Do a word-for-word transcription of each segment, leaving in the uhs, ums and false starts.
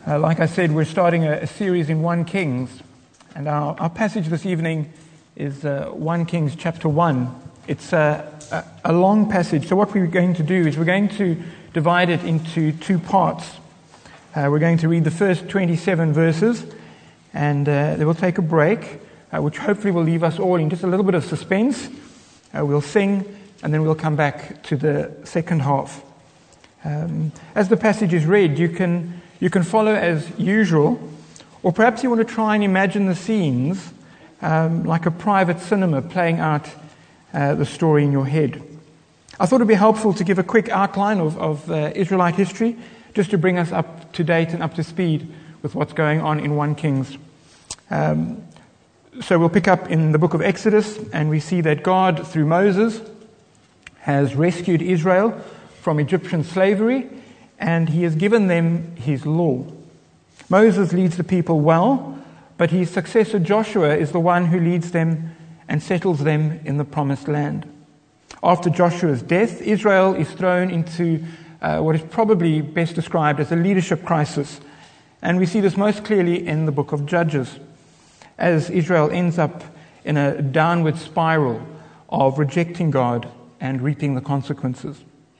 Uh, like I said, we're starting a, a series in First Kings, and our, our passage this evening is uh, First Kings chapter one. It's a, a, a long passage, so what we're going to do is we're going to divide it into two parts. Uh, we're going to read the first twenty-seven verses, and uh, then we'll take a break, uh, which hopefully will leave us all in just a little bit of suspense. Uh, we'll sing, and then we'll come back to the second half. Um, as the passage is read, you can you can follow as usual, or perhaps you want to try and imagine the scenes um, like a private cinema playing out uh, the story in your head. I thought it would be helpful to give a quick outline of, of uh, Israelite history, just to bring us up to date and up to speed with what's going on in First Kings. Um, so we'll pick up in the book of Exodus, and we see that God, through Moses, has rescued Israel from Egyptian slavery, and he has given them his law. Moses leads the people well, but his successor Joshua is the one who leads them and settles them in the promised land. After Joshua's death, Israel is thrown into uh, what is probably best described as a leadership crisis, and we see this most clearly in the book of Judges, as Israel ends up in a downward spiral of rejecting God and reaping the consequences.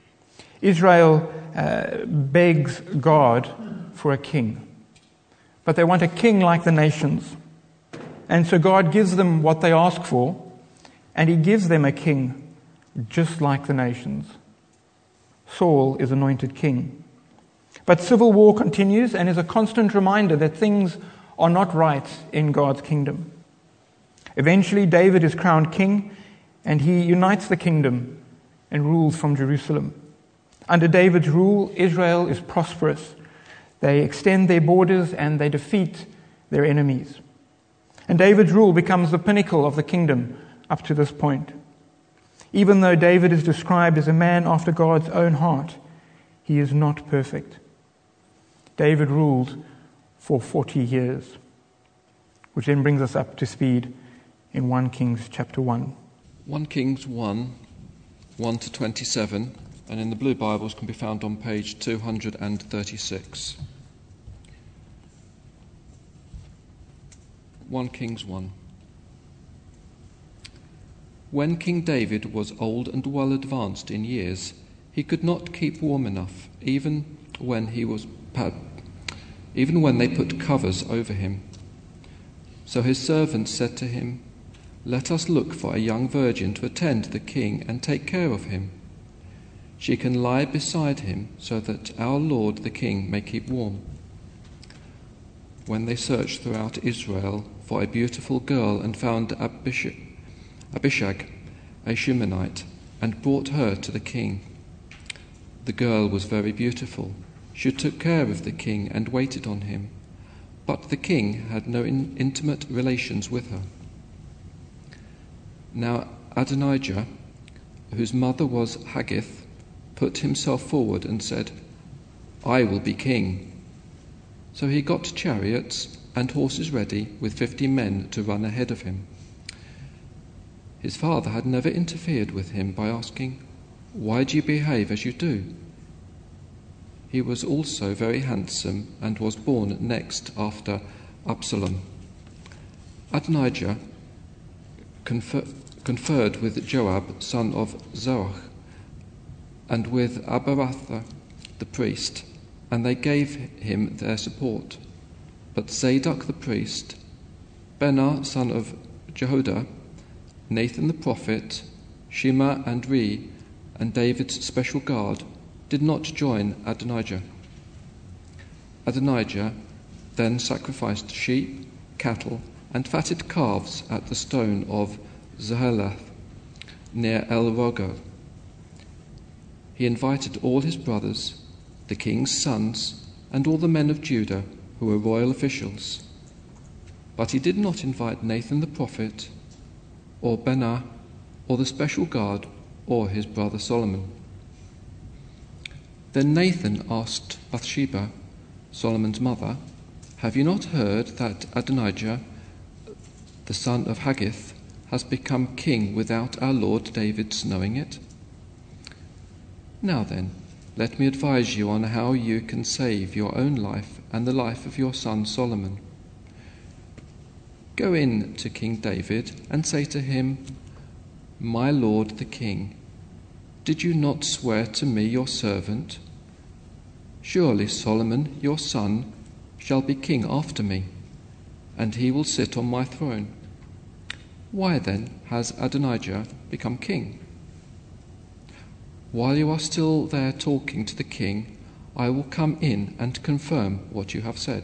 Israel uh, begs God for a king, but they want a king like the nations. And so God gives them what they ask for, and he gives them a king just like the nations. Saul is anointed king. But civil war continues and is a constant reminder that things are not right in God's kingdom. Eventually, David is crowned king, and he unites the kingdom and rules from Jerusalem. Under David's rule, Israel is prosperous. They extend their borders and they defeat their enemies. And David's rule becomes the pinnacle of the kingdom up to this point. Even though David is described as a man after God's own heart, he is not perfect. David ruled for forty years, which then brings us up to speed in First Kings chapter one. First Kings one, one to twenty-seven, and in the Blue Bibles can be found on page two hundred thirty-six. First Kings one. When King David was old and well advanced in years, he could not keep warm enough, even when he was even when they put covers over him. So his servants said to him, "Let us look for a young virgin to attend the king and take care of him. She can lie beside him so that our lord the king may keep warm." When they searched throughout Israel for a beautiful girl and found Abishag, Abishag, a Shumanite, and brought her to the king. The girl was very beautiful. She took care of the king and waited on him, but the king had no in- intimate relations with her. Now Adonijah, whose mother was Haggith, put himself forward and said, "I will be king." So he got chariots and horses ready with fifty men to run ahead of him. His father had never interfered with him by asking, "Why do you behave as you do?" He was also very handsome and was born next after Absalom. Adonijah confer- conferred with Joab, son of Zeruiah, and with Abiathar the priest, and they gave him their support. But Zadok the priest, Benah son of Jehoiada, Nathan the prophet, Shema and Rei, and David's special guard did not join Adonijah. Adonijah then sacrificed sheep, cattle, and fatted calves at the stone of Zahelath near El Rogel. He invited all his brothers, the king's sons, and all the men of Judah who were royal officials. But he did not invite Nathan the prophet, or Benah, or the special guard, or his brother Solomon. Then Nathan asked Bathsheba, Solomon's mother, "Have you not heard that Adonijah, the son of Haggith, has become king without our Lord David's knowing it? Now then, let me advise you on how you can save your own life and the life of your son Solomon. Go in to King David and say to him, 'My lord the king, did you not swear to me your servant? Surely Solomon your son shall be king after me, and he will sit on my throne. Why then has Adonijah become king? While you are still there talking to the king, I will come in and confirm what you have said.'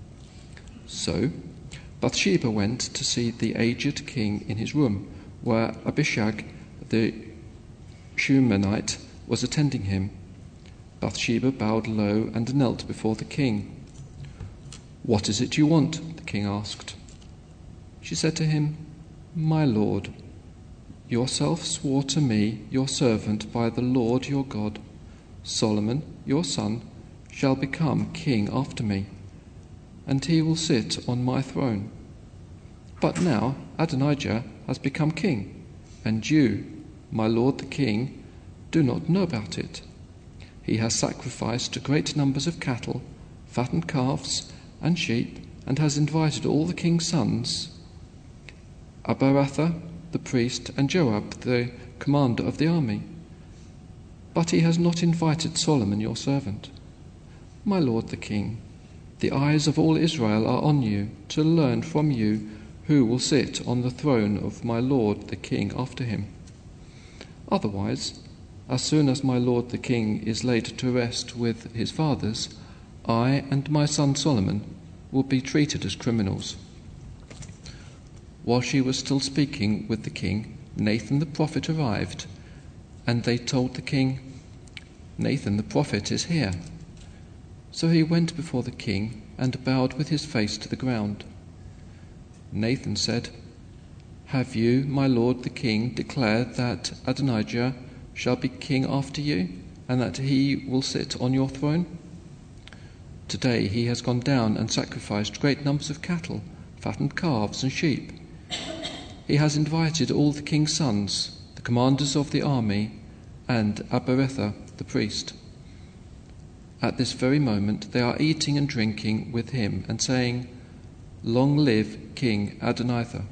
So Bathsheba went to see the aged king in his room, where Abishag the Shunammite was attending him. Bathsheba bowed low and knelt before the king. 'What is it you want?' the king asked. She said to him, 'My lord, yourself swore to me, your servant, by the Lord your God, Solomon, your son, shall become king after me, and he will sit on my throne. But now Adonijah has become king, and you, my lord the king, do not know about it. He has sacrificed great numbers of cattle, fattened calves, and sheep, and has invited all the king's sons, Abiathar the priest, and Joab the commander of the army. But he has not invited Solomon your servant. My lord the king, the eyes of all Israel are on you, to learn from you who will sit on the throne of my lord the king after him. Otherwise, as soon as my lord the king is laid to rest with his fathers, I and my son Solomon will be treated as criminals.' While she was still speaking with the king, Nathan the prophet arrived, and they told the king, 'Nathan the prophet is here.' So he went before the king and bowed with his face to the ground. Nathan said, 'Have you, my lord the king, declared that Adonijah shall be king after you, and that he will sit on your throne? Today he has gone down and sacrificed great numbers of cattle, fattened calves and sheep. He has invited all the king's sons, the commanders of the army, and Abiathar the priest. At this very moment they are eating and drinking with him and saying, Long live King Adonijah.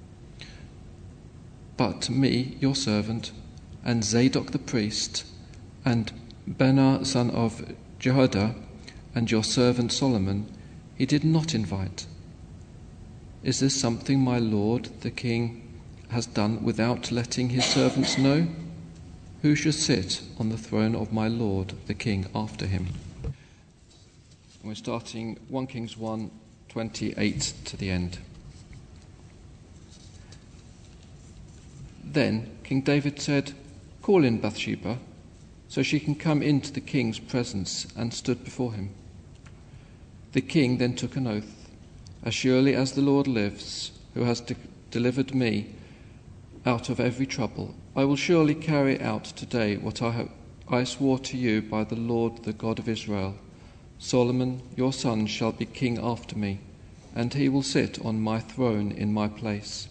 But me, your servant, and Zadok the priest, and Benah son of Jehoiada, and your servant Solomon, he did not invite. Is this something my lord the king has done without letting his servants know? Who shall sit on the throne of my lord the king after him?' And we're starting First Kings one, twenty-eight to the end. Then King David said, 'Call in Bathsheba, so she can come into the king's presence,' and stood before him. The king then took an oath, 'As surely as the Lord lives, who has de- delivered me out of every trouble, I will surely carry out today what I, have, I swore to you by the Lord, the God of Israel. Solomon, your son, shall be king after me, and he will sit on my throne in my place.'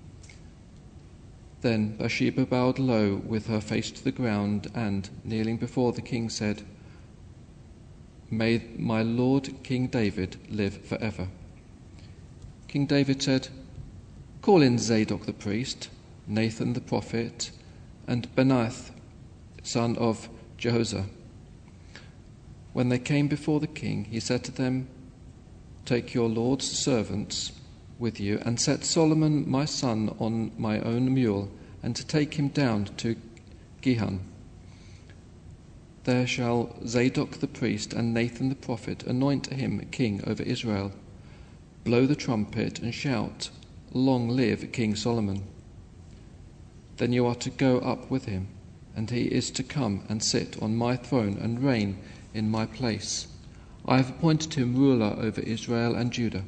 Then Bathsheba bowed low with her face to the ground and, kneeling before the king, said, 'May my lord King David live forever.' King David said, 'Call in Zadok the priest, Nathan the prophet, and Benaiah son of Jehoiada.' When they came before the king, he said to them, 'Take your lord's servants with you, and set Solomon my son on my own mule, and to take him down to Gihon. There shall Zadok the priest and Nathan the prophet anoint him king over Israel. Blow the trumpet and shout, Long live King Solomon. Then you are to go up with him, and he is to come and sit on my throne and reign in my place. I have appointed him ruler over Israel and Judah.'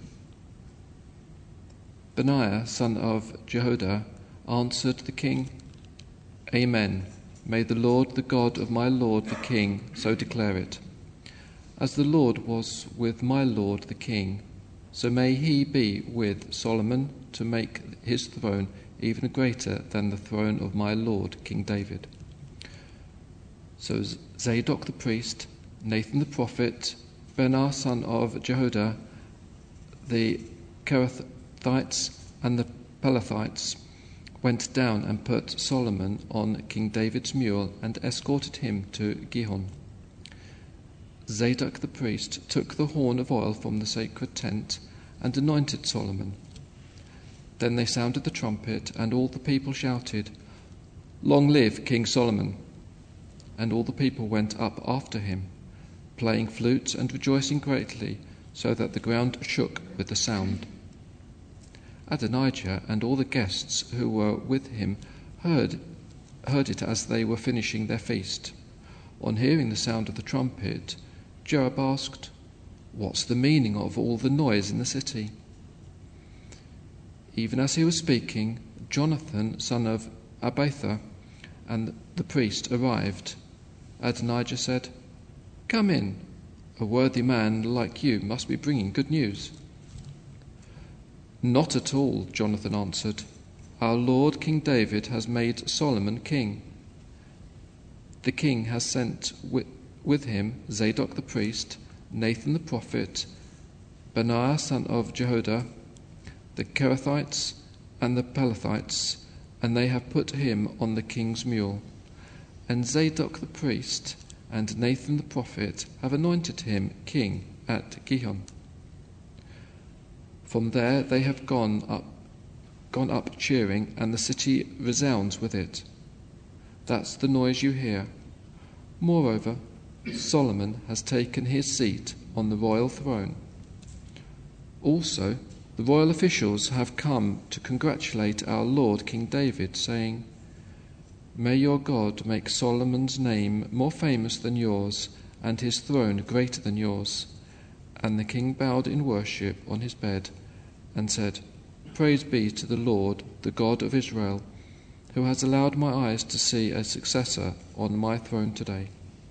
Benaiah son of Jehoiada answered the king, 'Amen. May the Lord, the God of my lord the king, so declare it. As the Lord was with my lord the king, so may he be with Solomon, to make his throne even greater than the throne of my lord King David.' So Zadok the priest, Nathan the prophet, Benaiah son of Jehoiada, the Kerethites and the Pelethites went down and put Solomon on King David's mule and escorted him to Gihon. Zadok the priest took the horn of oil from the sacred tent and anointed Solomon. Then they sounded the trumpet, and all the people shouted, "Long live King Solomon!" And all the people went up after him, playing flutes and rejoicing greatly, so that the ground shook with the sound. Adonijah and all the guests who were with him heard, heard it as they were finishing their feast. On hearing the sound of the trumpet, Joab asked, "What's the meaning of all the noise in the city?" Even as he was speaking, Jonathan, son of Abiathar, and the priest arrived. Adonijah said, "Come in. A worthy man like you must be bringing good news." "Not at all," Jonathan answered. "Our Lord King David has made Solomon king. The king has sent with, with him Zadok the priest, Nathan the prophet, Benaiah son of Jehoiada, the Kerethites and the Pelethites, and they have put him on the king's mule. And Zadok the priest and Nathan the prophet have anointed him king at Gihon. From there they have gone up, gone up cheering, and the city resounds with it. That's the noise you hear. Moreover, Solomon has taken his seat on the royal throne. Also, the royal officials have come to congratulate our Lord King David, saying, 'May your God make Solomon's name more famous than yours, and his throne greater than yours.' And the king bowed in worship on his bed and said, 'Praise be to the Lord, the God of Israel, who has allowed my eyes to see a successor on my throne today.'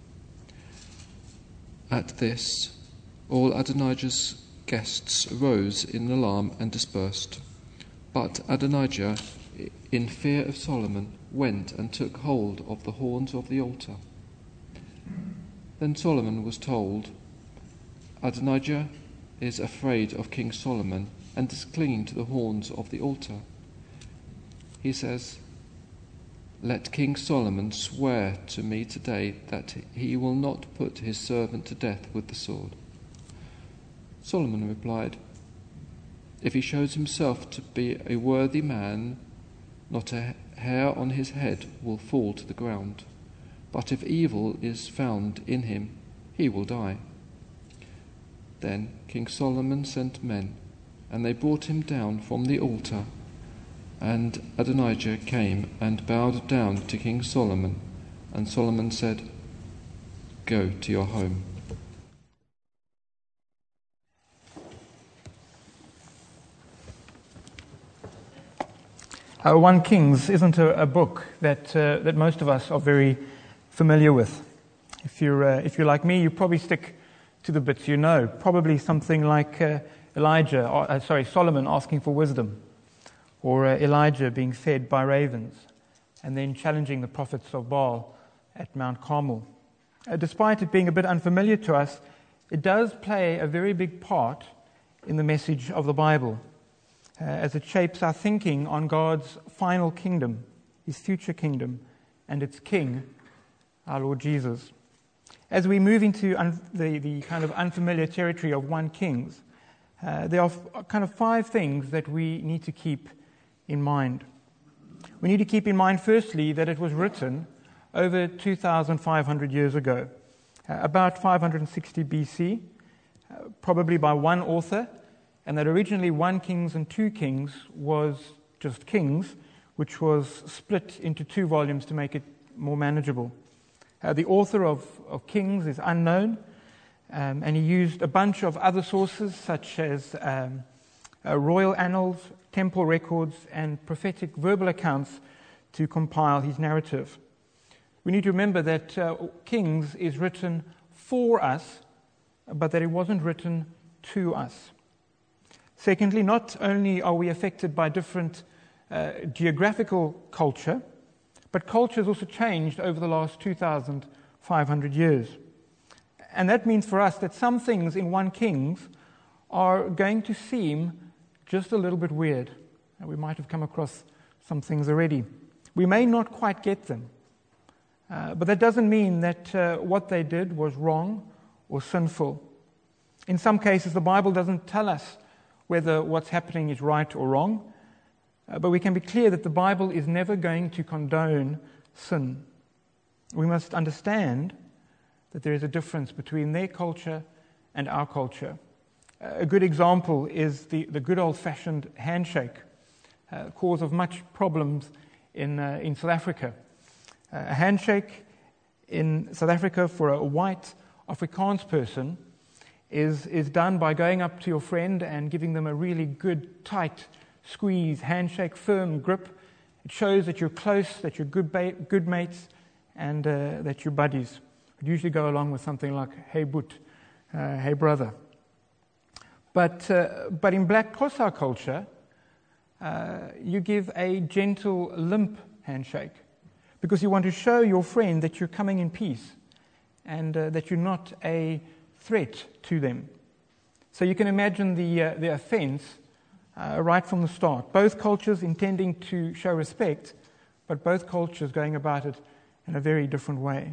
At this, all Adonijah's guests rose in alarm and dispersed. But Adonijah, in fear of Solomon, went and took hold of the horns of the altar. Then Solomon was told, 'Adonijah is afraid of King Solomon and is clinging to the horns of the altar.' He says, 'Let King Solomon swear to me today that he will not put his servant to death with the sword.' Solomon replied, 'If he shows himself to be a worthy man, not a hair on his head will fall to the ground. But if evil is found in him, he will die.' Then King Solomon sent men, and they brought him down from the altar. And Adonijah came and bowed down to King Solomon, and Solomon said, 'Go to your home.'" Uh, One Kings isn't a, a book that uh, that most of us are very familiar with. If you're uh, if you're like me, you probably stick to the bits you know. Probably something like uh, Elijah, or, uh, sorry, Solomon asking for wisdom, or uh, Elijah being fed by ravens, and then challenging the prophets of Baal at Mount Carmel. Uh, despite it being a bit unfamiliar to us, it does play a very big part in the message of the Bible, uh, as it shapes our thinking on God's final kingdom, his future kingdom, and its king, our Lord Jesus. As we move into un- the, the kind of unfamiliar territory of One Kings, uh, there are f- kind of five things that we need to keep in mind. We need to keep in mind, firstly, that it was written over two thousand five hundred years ago, uh, about five hundred sixty B C, uh, probably by one author, and that originally One Kings and Two Kings was just Kings, which was split into two volumes to make it more manageable. Uh, the author of, of Kings is unknown, um, and he used a bunch of other sources such as um, uh, royal annals, temple records, and prophetic verbal accounts to compile his narrative. We need to remember that uh, Kings is written for us, but that it wasn't written to us. Secondly, not only are we affected by different uh, geographical culture, but culture has also changed over the last two thousand five hundred years. And that means for us that some things in First Kings are going to seem just a little bit weird. And we might have come across some things already. We may not quite get them. Uh, but that doesn't mean that uh, what they did was wrong or sinful. In some cases, the Bible doesn't tell us whether what's happening is right or wrong. Uh, but we can be clear that the Bible is never going to condone sin. We must understand that there is a difference between their culture and our culture. Uh, a good example is the, the good old-fashioned handshake, uh, cause of much problems in, uh, in South Africa. Uh, a handshake in South Africa for a white Afrikaans person is, is done by going up to your friend and giving them a really good, tight squeeze, handshake, firm grip. It shows that you're close, that you're good, ba- good mates, and uh, that you're buddies. It usually go along with something like, hey boot, uh, hey brother. But, uh, but in Black Xhosa culture, uh, you give a gentle, limp handshake because you want to show your friend that you're coming in peace and uh, that you're not a threat to them. So you can imagine the, uh, the offense uh, right from the start. Both cultures intending to show respect, but both cultures going about it in a very different way.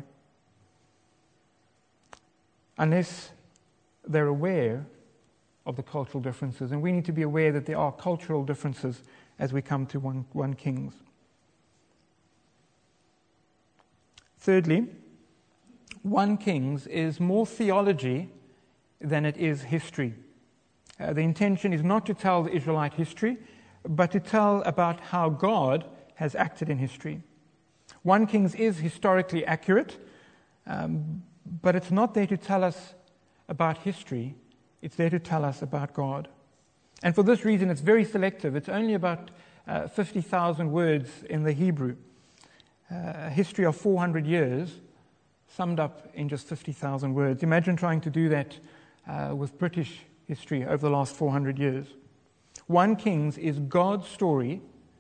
Unless they're aware of the cultural differences. And we need to be aware that there are cultural differences as we come to First Kings. Thirdly, First Kings is more theology than it is history. Uh, the intention is not to tell the Israelite history, but to tell about how God has acted in history. First Kings is historically accurate, um, but it's not there to tell us about history. It's there to tell us about God. And for this reason, it's very selective. It's only about uh, fifty thousand words in the Hebrew. Uh, a history of four hundred years summed up in just fifty thousand words. Imagine trying to do that uh, with British history over the last four hundred years. First Kings is God's story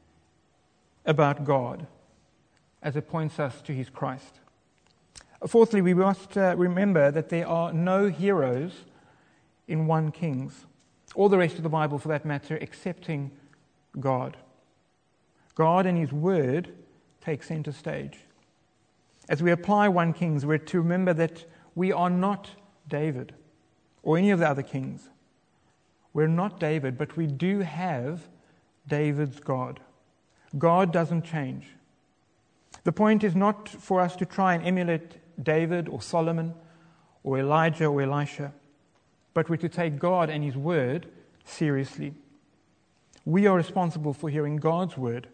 about God as it points us to his Christ. Fourthly, we must uh, remember that there are no heroes in First Kings, or the rest of the Bible for that matter, excepting God. God and his word take center stage. As we apply First Kings, we're to remember that we are not David or any of the other kings. We're not David, but we do have David's God. God doesn't change. The point is not for us to try and emulate David or Solomon or Elijah or Elisha, but we're to take God and his word seriously. We are responsible for hearing God's word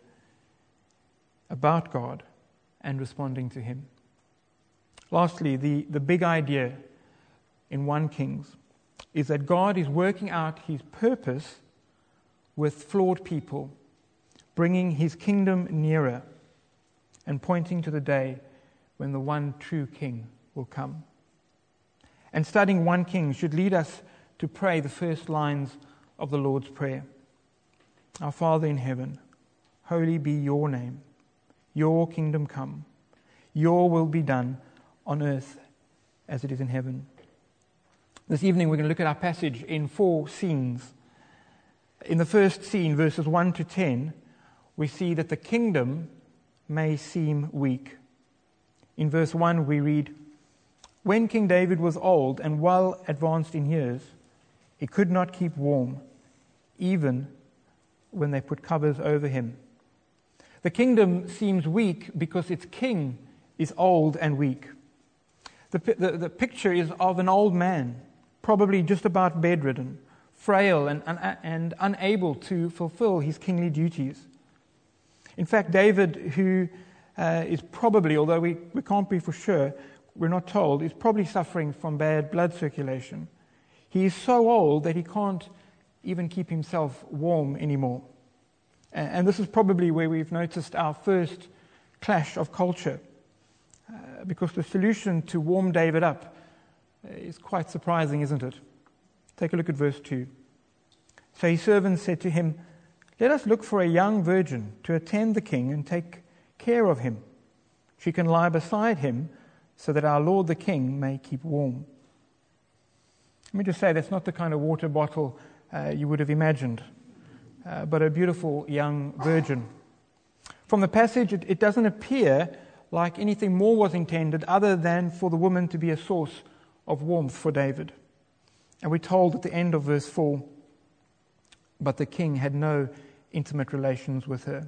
about God and responding to him. Lastly, the, the big idea in First Kings is that God is working out his purpose with flawed people, bringing his kingdom nearer and pointing to the day when the one true king will come. And studying First Kings should lead us to pray the first lines of the Lord's Prayer. Our Father in heaven, holy be your name. Your kingdom come. Your will be done on earth as it is in heaven. This evening we're going to look at our passage in four scenes. In the first scene, verses one to ten, we see that the kingdom may seem weak. In verse one we read, "When King David was old and well advanced in years, he could not keep warm, even when they put covers over him." The kingdom seems weak because its king is old and weak. The, the, the picture is of an old man, probably just about bedridden, frail and, and, and unable to fulfill his kingly duties. In fact, David, who uh, is probably, although we, we can't be for sure, we're not told, is probably suffering from bad blood circulation. He is so old that he can't even keep himself warm anymore. And this is probably where we've noticed our first clash of culture, uh, because the solution to warm David up is quite surprising, isn't it? Take a look at verse two. "So his servants said to him, 'Let us look for a young virgin to attend the king and take care of him. She can lie beside him so that our Lord the King may keep warm. Let me just say, that's not the kind of water bottle uh, you would have imagined, uh, but a beautiful young virgin. From the passage, it, it doesn't appear like anything more was intended other than for the woman to be a source of warmth for David. And we're told at the end of verse four, but the king had no intimate relations with her.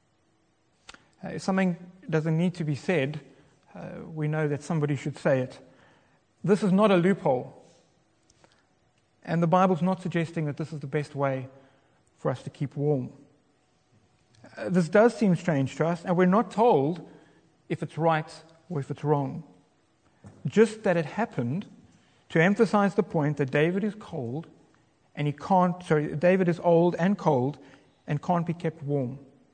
Uh, if something doesn't need to be said, uh, we know that somebody should say it. This is not a loophole. And the Bible's not suggesting that this is the best way for us to keep warm. Uh, this does seem strange to us, and we're not told if it's right or if it's wrong. Just that it happened to emphasize the point that David is cold and he can't, sorry, David is old and cold and can't be kept warm.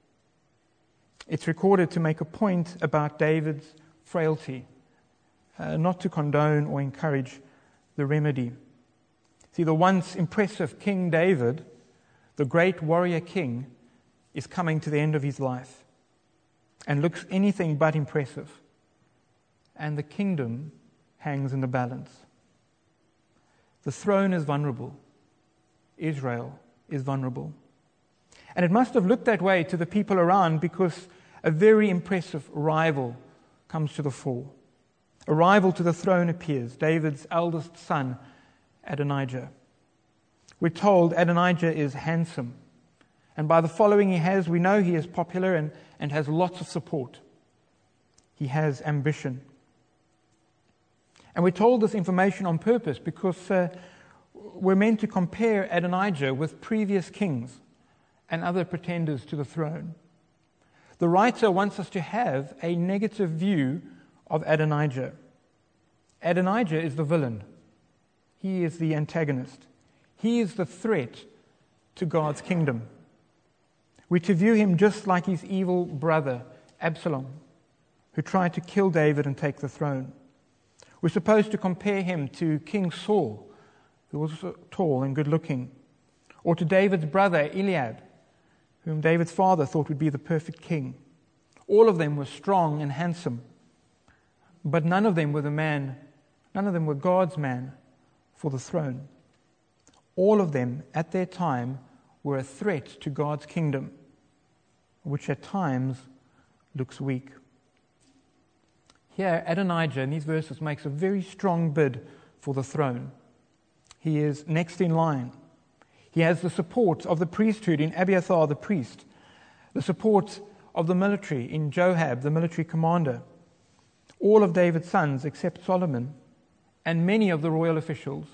It's recorded to make a point about David's frailty, uh, not to condone or encourage the remedy. See, the once impressive King David, the great warrior king, is coming to the end of his life and looks anything but impressive. And the kingdom hangs in the balance. The throne is vulnerable. Israel is vulnerable. And it must have looked that way to the people around because a very impressive rival comes to the fore. A rival to the throne appears, David's eldest son, Adonijah. We're told Adonijah is handsome. And by the following he has, we know he is popular and, and has lots of support. He has ambition. And we're told this information on purpose because uh, we're meant to compare Adonijah with previous kings and other pretenders to the throne. The writer wants us to have a negative view of Adonijah. Adonijah is the villain. He is the antagonist. He is the threat to God's kingdom. We're to view him just like his evil brother, Absalom, who tried to kill David and take the throne. We're supposed to compare him to King Saul, who was tall and good-looking, or to David's brother, Eliab, whom David's father thought would be the perfect king. All of them were strong and handsome, but none of them were the man, none of them were God's man for the throne. All of them, at their time, were a threat to God's kingdom, which at times looks weak. Here, Adonijah, in these verses, makes a very strong bid for the throne. He is next in line. He has the support of the priesthood in Abiathar the priest, the support of the military in Joab, the military commander, all of David's sons except Solomon, and many of the royal officials.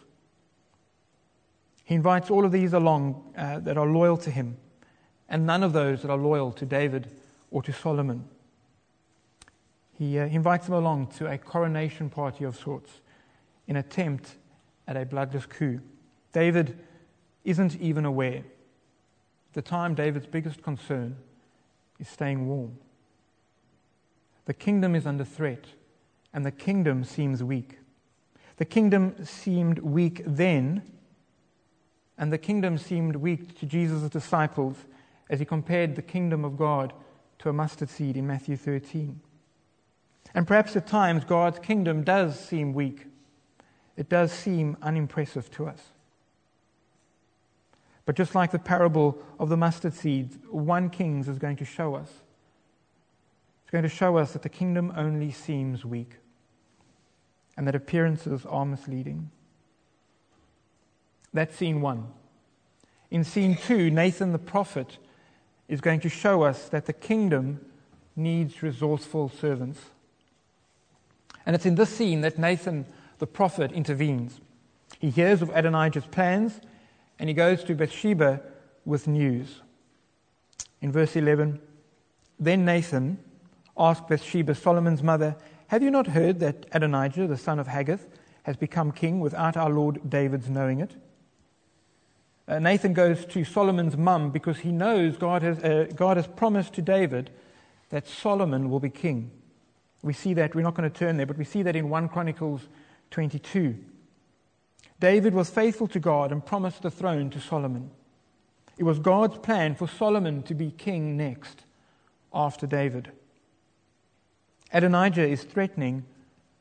He invites all of these along uh, that are loyal to him, and none of those that are loyal to David or to Solomon. He uh, invites them along to a coronation party of sorts, in attempt at a bloodless coup. David isn't even aware. At the time, David's biggest concern is staying warm. The kingdom is under threat, and the kingdom seems weak. The kingdom seemed weak then, and the kingdom seemed weak to Jesus' disciples as he compared the kingdom of God to a mustard seed in Matthew thirteen. And perhaps at times God's kingdom does seem weak. It does seem unimpressive to us. But just like the parable of the mustard seeds, First Kings is going to show us. It's going to show us that the kingdom only seems weak and that appearances are misleading. That's scene one. In scene two, Nathan the prophet is going to show us that the kingdom needs resourceful servants. And it's in this scene that Nathan the prophet intervenes. He hears of Adonijah's plans and he goes to Bathsheba with news. In verse eleven, then Nathan asked Bathsheba, Solomon's mother, have you not heard that Adonijah, the son of Haggith, has become king without our Lord David's knowing it? Uh, Nathan goes to Solomon's mum because he knows God has, uh, God has promised to David that Solomon will be king. We see that, we're not going to turn there, but we see that in First Chronicles twenty-two. David was faithful to God and promised the throne to Solomon. It was God's plan for Solomon to be king next, after David. Adonijah is threatening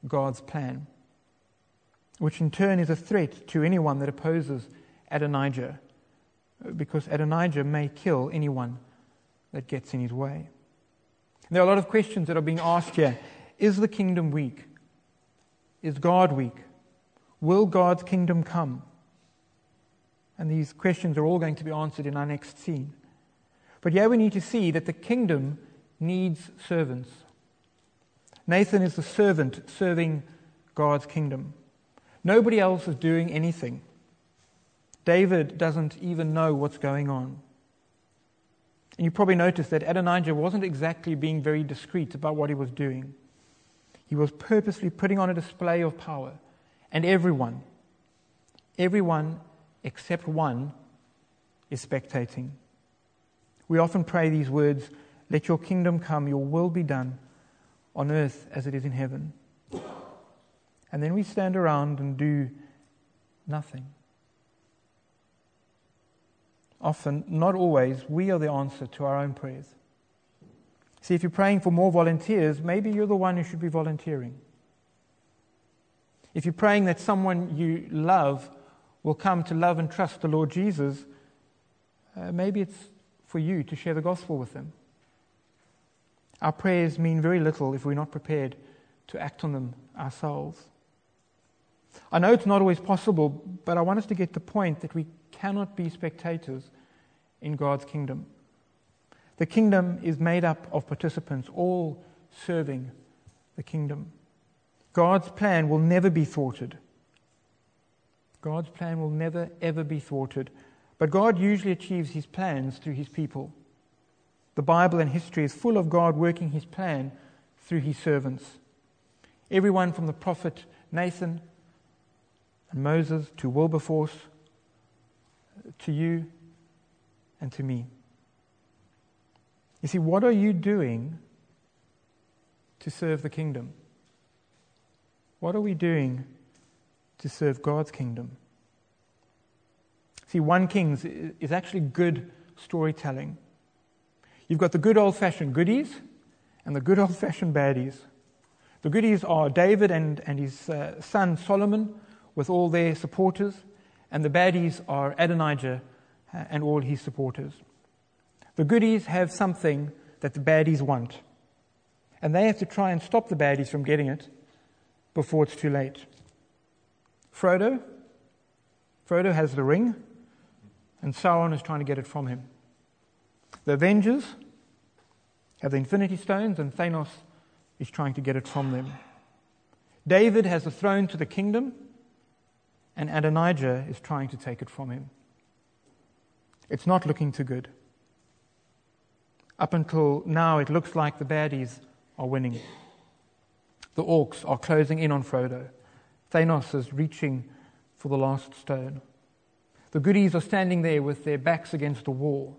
God's plan, which in turn is a threat to anyone that opposes Adonijah, because Adonijah may kill anyone that gets in his way. There are a lot of questions that are being asked here. Is the kingdom weak? Is God weak? Will God's kingdom come? And these questions are all going to be answered in our next scene. But here we need to see that the kingdom needs servants. Nathan is the servant serving God's kingdom. Nobody else is doing anything. David doesn't even know what's going on. And you probably noticed that Adonijah wasn't exactly being very discreet about what he was doing. He was purposely putting on a display of power. And everyone, everyone except one, is spectating. We often pray these words, "Let your kingdom come, your will be done, on earth as it is in heaven." And then we stand around and do nothing. Often, not always, we are the answer to our own prayers. See, if you're praying for more volunteers, maybe you're the one who should be volunteering. If you're praying that someone you love will come to love and trust the Lord Jesus, uh, maybe it's for you to share the gospel with them. Our prayers mean very little if we're not prepared to act on them ourselves. I know it's not always possible, but I want us to get the point that we cannot be spectators in God's kingdom. The kingdom is made up of participants, all serving the kingdom. God's plan will never be thwarted. God's plan will never, ever be thwarted. But God usually achieves his plans through his people. The Bible and history is full of God working his plan through his servants. Everyone from the prophet Nathan and Moses to Wilberforce, to you and to me. You see, what are you doing to serve the kingdom? What are we doing to serve God's kingdom? See, First Kings is actually good storytelling. You've got the good old-fashioned goodies and the good old-fashioned baddies. The goodies are David and, and his uh, son Solomon with all their supporters, and the baddies are Adonijah uh, and all his supporters. The goodies have something that the baddies want, and they have to try and stop the baddies from getting it before it's too late. Frodo, Frodo has the ring, and Sauron is trying to get it from him. The Avengers have the Infinity Stones, and Thanos is trying to get it from them. David has the throne to the kingdom, and Adonijah is trying to take it from him. It's not looking too good. Up until now, it looks like the baddies are winning. The orcs are closing in on Frodo. Thanos is reaching for the last stone. The goodies are standing there with their backs against the wall,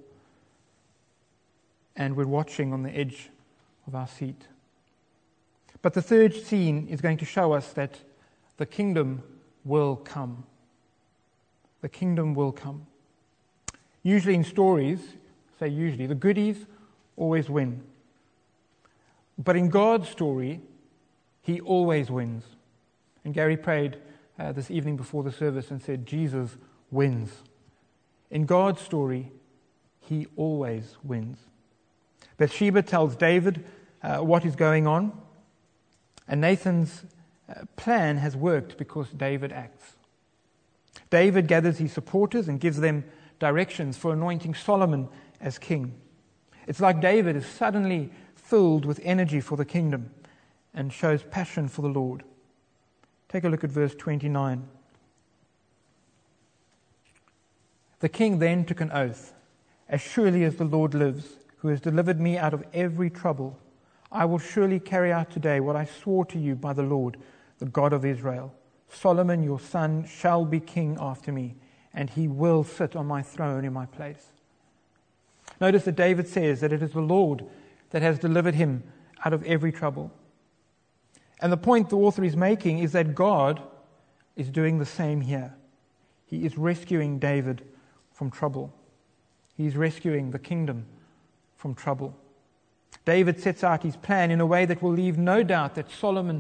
and we're watching on the edge of our seat. But the third scene is going to show us that the kingdom will come. The kingdom will come. Usually in stories, say usually, the goodies always win. But in God's story, he always wins. And Gary prayed uh, this evening before the service and said, Jesus wins. In God's story, he always wins. Bathsheba tells David uh, what is going on, and Nathan's uh, plan has worked because David acts. David gathers his supporters and gives them directions for anointing Solomon as king. It's like David is suddenly filled with energy for the kingdom and shows passion for the Lord. Take a look at verse twenty-nine. The king then took an oath, "As surely as the Lord lives, who has delivered me out of every trouble, I will surely carry out today what I swore to you by the Lord, the God of Israel. Solomon, your son, shall be king after me, and he will sit on my throne in my place." Notice that David says that it is the Lord that has delivered him out of every trouble. And the point the author is making is that God is doing the same here. He is rescuing David from trouble. He is rescuing the kingdom from trouble. David sets out his plan in a way that will leave no doubt that Solomon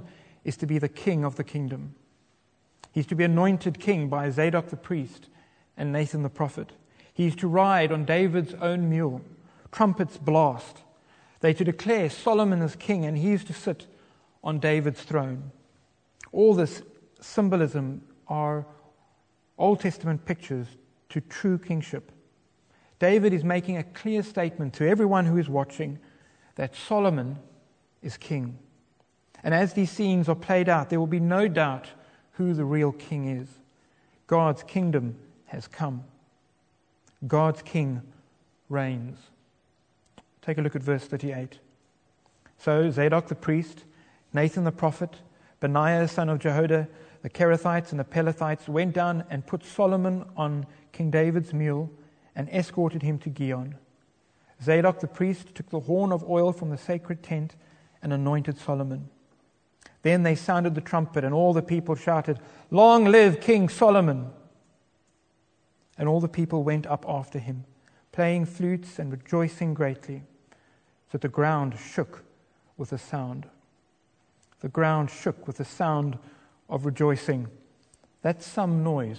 is to be the king of the kingdom. He's to be anointed king by Zadok the priest and Nathan the prophet. He's to ride on David's own mule, trumpets blast. They're to declare Solomon as king, and he's to sit on David's throne. All this symbolism are Old Testament pictures to true kingship. David is making a clear statement to everyone who is watching that Solomon is king. And as these scenes are played out, there will be no doubt who the real king is. God's kingdom has come. God's king reigns. Take a look at verse thirty-eight. So Zadok the priest, Nathan the prophet, Benaiah son of Jehoiada, the Kerethites and the Pelethites went down and put Solomon on King David's mule and escorted him to Gihon. Zadok the priest took the horn of oil from the sacred tent and anointed Solomon. Then they sounded the trumpet, and all the people shouted, "Long live King Solomon!" And all the people went up after him, playing flutes and rejoicing greatly, so that the ground shook with a sound. The ground shook with the sound of rejoicing. That's some noise.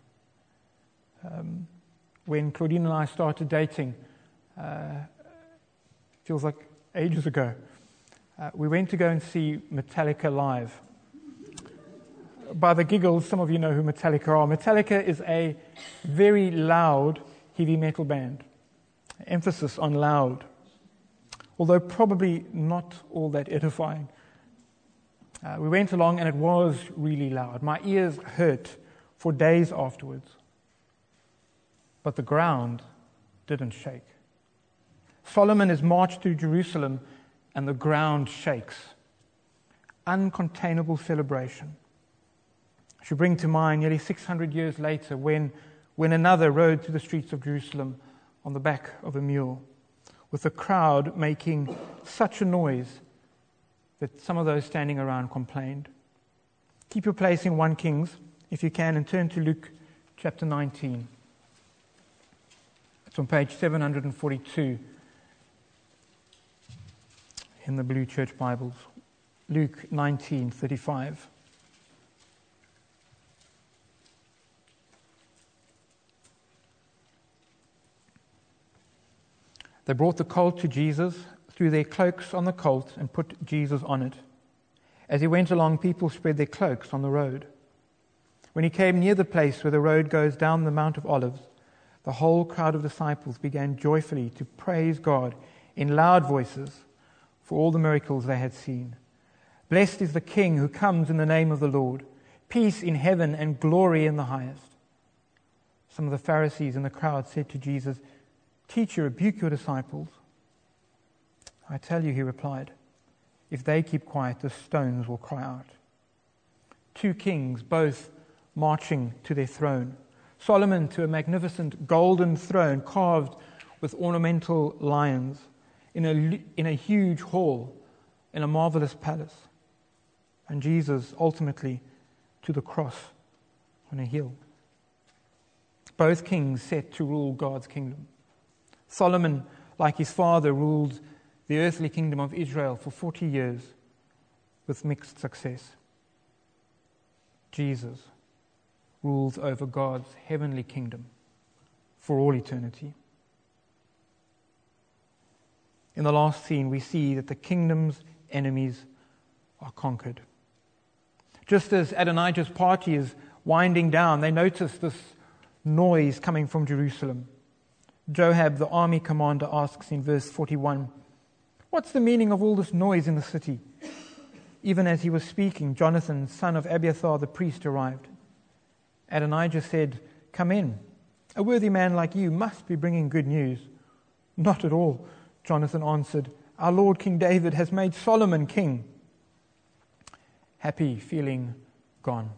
Um, when Claudine and I started dating, uh, feels like ages ago, uh, we went to go and see Metallica live. By the giggles, some of you know who Metallica are. Metallica is a very loud heavy metal band. Emphasis on loud, although probably not all that edifying. Uh, we went along and it was really loud. My ears hurt for days afterwards. But the ground didn't shake. Solomon is marched through Jerusalem and the ground shakes. Uncontainable celebration. I should bring to mind nearly six hundred years later when, when another rode through the streets of Jerusalem on the back of a mule, with the crowd making such a noise that some of those standing around complained. Keep your place in First Kings, if you can, and turn to Luke chapter nineteen. It's on page seven hundred forty-two in the Blue Church Bibles. Luke nineteen thirty-five. They brought the colt to Jesus, threw their cloaks on the colt, and put Jesus on it. As he went along, people spread their cloaks on the road. When he came near the place where the road goes down the Mount of Olives, the whole crowd of disciples began joyfully to praise God in loud voices for all the miracles they had seen. Blessed is the King who comes in the name of the Lord. Peace in heaven and glory in the highest. Some of the Pharisees in the crowd said to Jesus, "Teacher, rebuke your disciples." "I tell you," he replied, "if they keep quiet, the stones will cry out." Two kings, both marching to their throne. Solomon to a magnificent golden throne carved with ornamental lions in a, in a huge hall in a marvelous palace. And Jesus ultimately to the cross on a hill. Both kings set to rule God's kingdom. Solomon, like his father, ruled the earthly kingdom of Israel for forty years with mixed success. Jesus rules over God's heavenly kingdom for all eternity. In the last scene, we see that the kingdom's enemies are conquered. Just as Adonijah's party is winding down, they notice this noise coming from Jerusalem. Joab, the army commander, asks in verse forty-one, "What's the meaning of all this noise in the city?" Even as he was speaking, Jonathan, son of Abiathar the priest, arrived. Adonijah said, "Come in. A worthy man like you must be bringing good news." "Not at all," Jonathan answered. "Our Lord King David has made Solomon king." Happy feeling gone.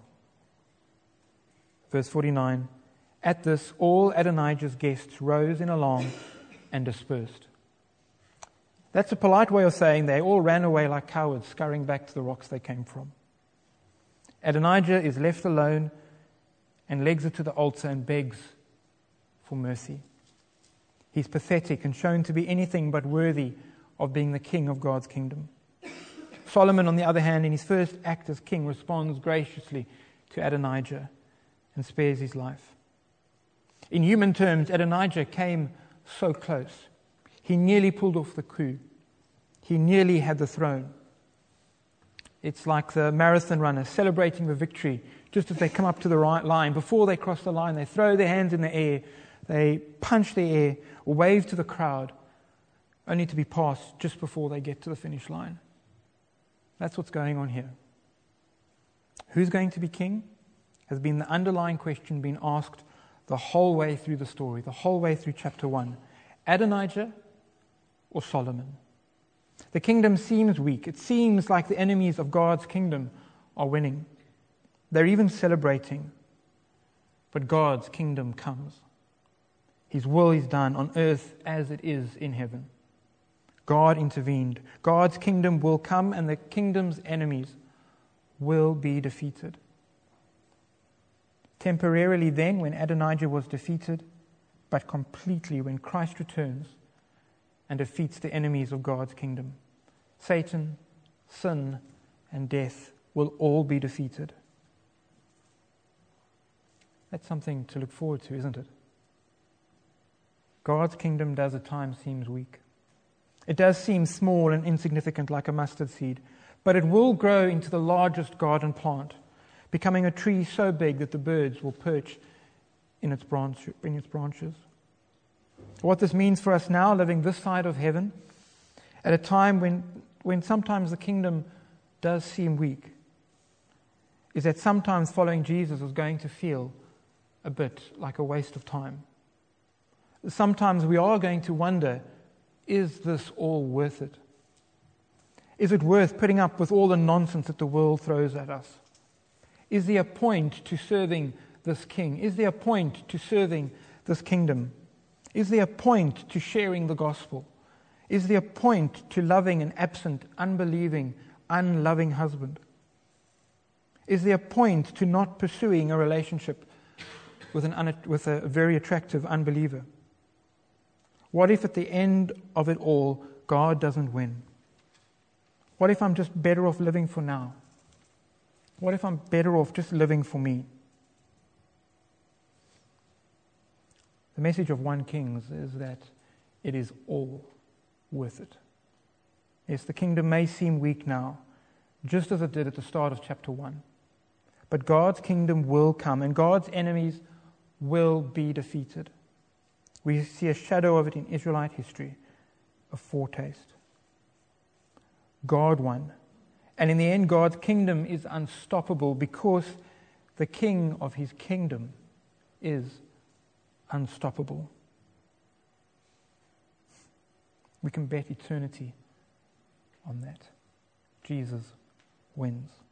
Verse forty-nine. At this, all Adonijah's guests rose in alarm and dispersed. That's a polite way of saying they all ran away like cowards, scurrying back to the rocks they came from. Adonijah is left alone and legs it to the altar and begs for mercy. He's pathetic and shown to be anything but worthy of being the king of God's kingdom. Solomon, on the other hand, in his first act as king, responds graciously to Adonijah and spares his life. In human terms, Adonijah came so close. He nearly pulled off the coup. He nearly had the throne. It's like the marathon runner celebrating the victory just as they come up to the right line. Before they cross the line, they throw their hands in the air, they punch the air, or wave to the crowd, only to be passed just before they get to the finish line. That's what's going on here. Who's going to be king has been the underlying question being asked the whole way through the story, the whole way through chapter one. Adonijah or Solomon? The kingdom seems weak. It seems like the enemies of God's kingdom are winning. They're even celebrating. But God's kingdom comes. His will is done on earth as it is in heaven. God intervened. God's kingdom will come, and the kingdom's enemies will be defeated. Temporarily then, when Adonijah was defeated, but completely when Christ returns and defeats the enemies of God's kingdom. Satan, sin, and death will all be defeated. That's something to look forward to, isn't it? God's kingdom does at times seem weak. It does seem small and insignificant like a mustard seed, but it will grow into the largest garden plant, becoming a tree so big that the birds will perch in its branch, in its branches. What this means for us now, living this side of heaven, at a time when, when sometimes the kingdom does seem weak, is that sometimes following Jesus is going to feel a bit like a waste of time. Sometimes we are going to wonder, is this all worth it? Is it worth putting up with all the nonsense that the world throws at us? Is there a point to serving this king? Is there a point to serving this kingdom? Is there a point to sharing the gospel? Is there a point to loving an absent, unbelieving, unloving husband? Is there a point to not pursuing a relationship with, an un- with a very attractive unbeliever? What if at the end of it all, God doesn't win? What if I'm just better off living for now? What if I'm better off just living for me? The message of First Kings is that it is all worth it. Yes, the kingdom may seem weak now, just as it did at the start of chapter one. But God's kingdom will come, and God's enemies will be defeated. We see a shadow of it in Israelite history, a foretaste. God won. And in the end, God's kingdom is unstoppable because the king of his kingdom is unstoppable. We can bet eternity on that. Jesus wins.